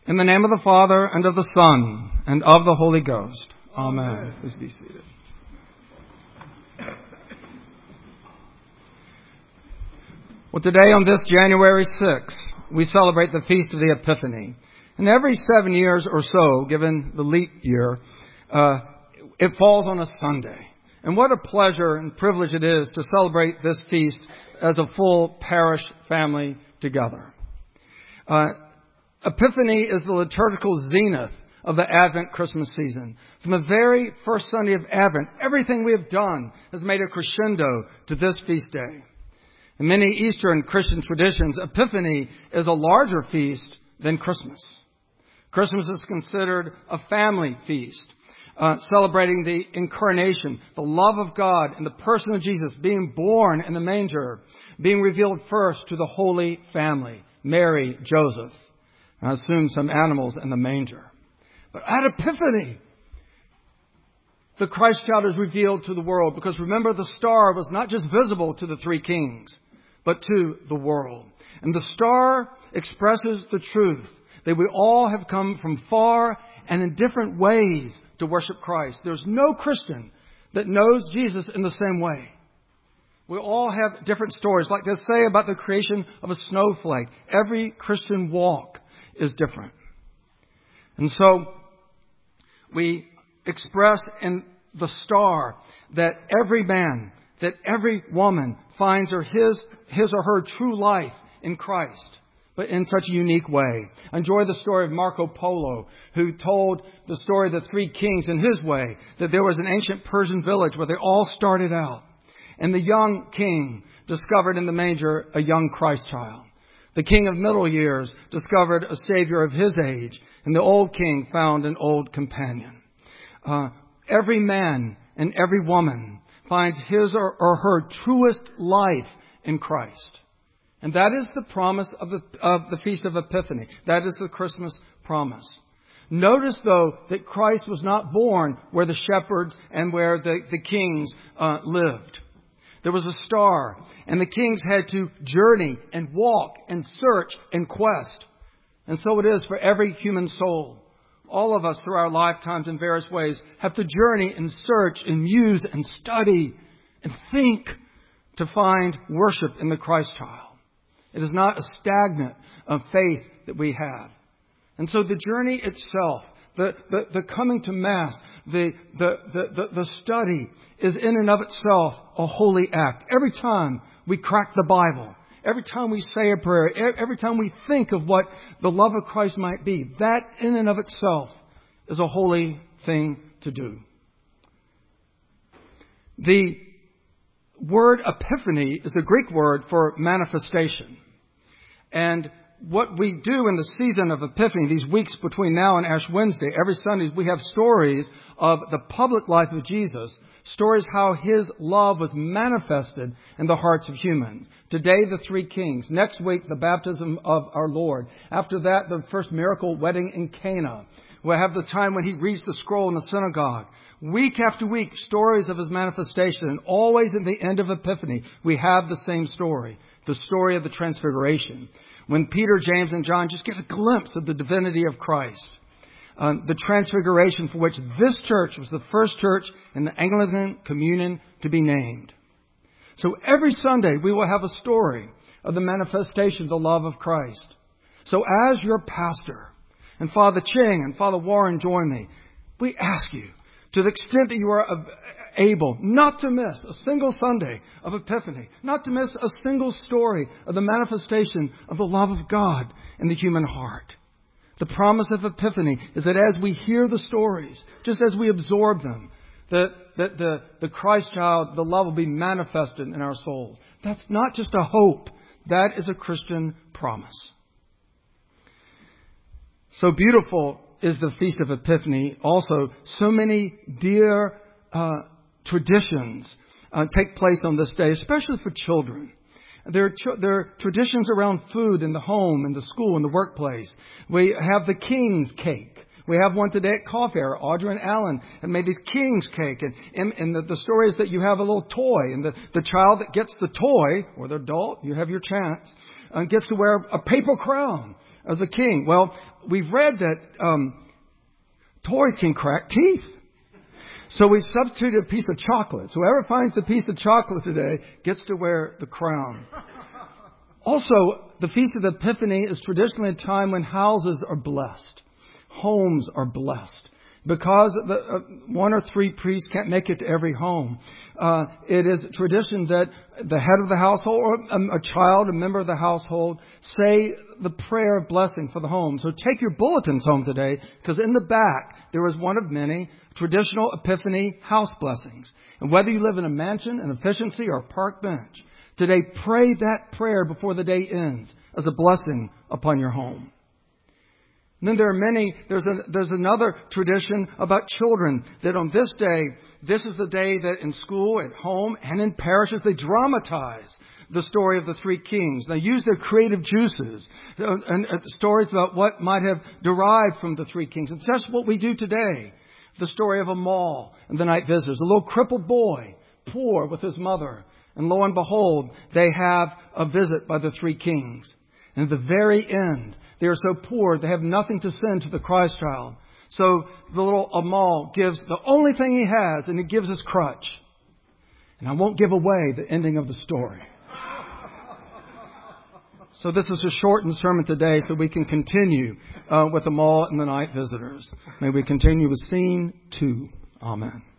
In the name of the Father, and of the Son, and of the Holy Ghost. Amen. Please be seated. Well, today on this January 6th, we celebrate the Feast of the Epiphany. And every 7 years or so, given the leap year, it falls on a Sunday. And what a pleasure and privilege it is to celebrate this feast as a full parish family together. Epiphany is the liturgical zenith of the Advent Christmas season. From the very first Sunday of Advent, everything we have done has made a crescendo to this feast day. In many Eastern Christian traditions, Epiphany is a larger feast than Christmas. Christmas is considered a family feast, celebrating the incarnation, the love of God in the person of Jesus being born in the manger, being revealed first to the Holy Family, Mary, Joseph, and I assume some animals in the manger. But at Epiphany, the Christ child is revealed to the world, because remember, the star was not just visible to the three kings, but to the world. And the star expresses the truth that we all have come from far and in different ways to worship Christ. There's no Christian that knows Jesus in the same way. We all have different stories. Like they say about the creation of a snowflake, every Christian walk is different. And so we express in the star that every man, that every woman finds his or her true life in Christ, but in such a unique way. Enjoy the story of Marco Polo, who told the story of the three kings in his way, that there was an ancient Persian village where they all started out. And the young king discovered in the manger a young Christ child. The king of middle years discovered a savior of his age, and the old king found an old companion. Every man and every woman finds his or her truest life in Christ. And that is the promise of the Feast of Epiphany. That is the Christmas promise. Notice, though, that Christ was not born where the shepherds and where the kings lived. There was a star, and the kings had to journey and walk and search and quest. And so it is for every human soul. All of us, through our lifetimes in various ways, have to journey and search and muse and study and think to find worship in the Christ child. It is not a stagnant faith that we have. And so the journey itself, the coming to Mass, the study is in and of itself a holy act. Every time we crack the Bible, every time we say a prayer, every time we think of what the love of Christ might be, that in and of itself is a holy thing to do. The word epiphany is the Greek word for manifestation. And what we do in the season of Epiphany, these weeks between now and Ash Wednesday, every Sunday we have stories of the public life of Jesus, stories how His love was manifested in the hearts of humans. Today, the three kings. Next week, the baptism of our Lord. After that, the first miracle wedding in Cana. We'll have the time when He reads the scroll in the synagogue. Week after week, stories of His manifestation. And always at the end of Epiphany, we have the same story. The story of the Transfiguration. When Peter, James, and John just get a glimpse of the divinity of Christ. The Transfiguration, for which this church was the first church in the Anglican Communion to be named. So every Sunday we will have a story of the manifestation of the love of Christ. So as your pastor, and Father Ching and Father Warren join me, we ask you, to the extent that you are able, not to miss a single Sunday of Epiphany, not to miss a single story of the manifestation of the love of God in the human heart. The promise of Epiphany is that as we hear the stories, just as we absorb them, that the Christ child, the love will be manifested in our souls. That's not just a hope. That is a Christian promise. So beautiful is the Feast of Epiphany. Also, so many dear traditions take place on this day, especially for children. There are traditions around food in the home, in the school, in the workplace. We have the King's Cake. We have one today at Coffee Hour. Audrey and Alan have made this King's Cake. And the story is that you have a little toy. And the child that gets the toy, or the adult, you have your chance, gets to wear a paper crown. as a king? Well, we've read that toys can crack teeth. So we've substituted a piece of chocolate. So whoever finds the piece of chocolate today gets to wear the crown. Also, the Feast of the Epiphany is traditionally a time when houses are blessed. Homes are blessed. Because one or three priests can't make it to every home, it is tradition that the head of the household or a child, a member of the household, say the prayer of blessing for the home. So take your bulletins home today, because in the back there is one of many traditional Epiphany house blessings. And whether you live in a mansion, an efficiency, or a park bench, today pray that prayer before the day ends as a blessing upon your home. And then there are many, there's another tradition about children that on this day, this is the day that in school, at home, and in parishes, they dramatize the story of the three kings. They use their creative juices and stories about what might have derived from the three kings. And that's what we do today. The story of Amal and the night visitors. A little crippled boy, poor with his mother. And lo and behold, they have a visit by the three kings. And at the very end, they are so poor, they have nothing to send to the Christ child. So the little Amal gives the only thing he has, and he gives his crutch. And I won't give away the ending of the story. So this is a shortened sermon today so we can continue with Amal and the night visitors. May we continue with scene 2. Amen.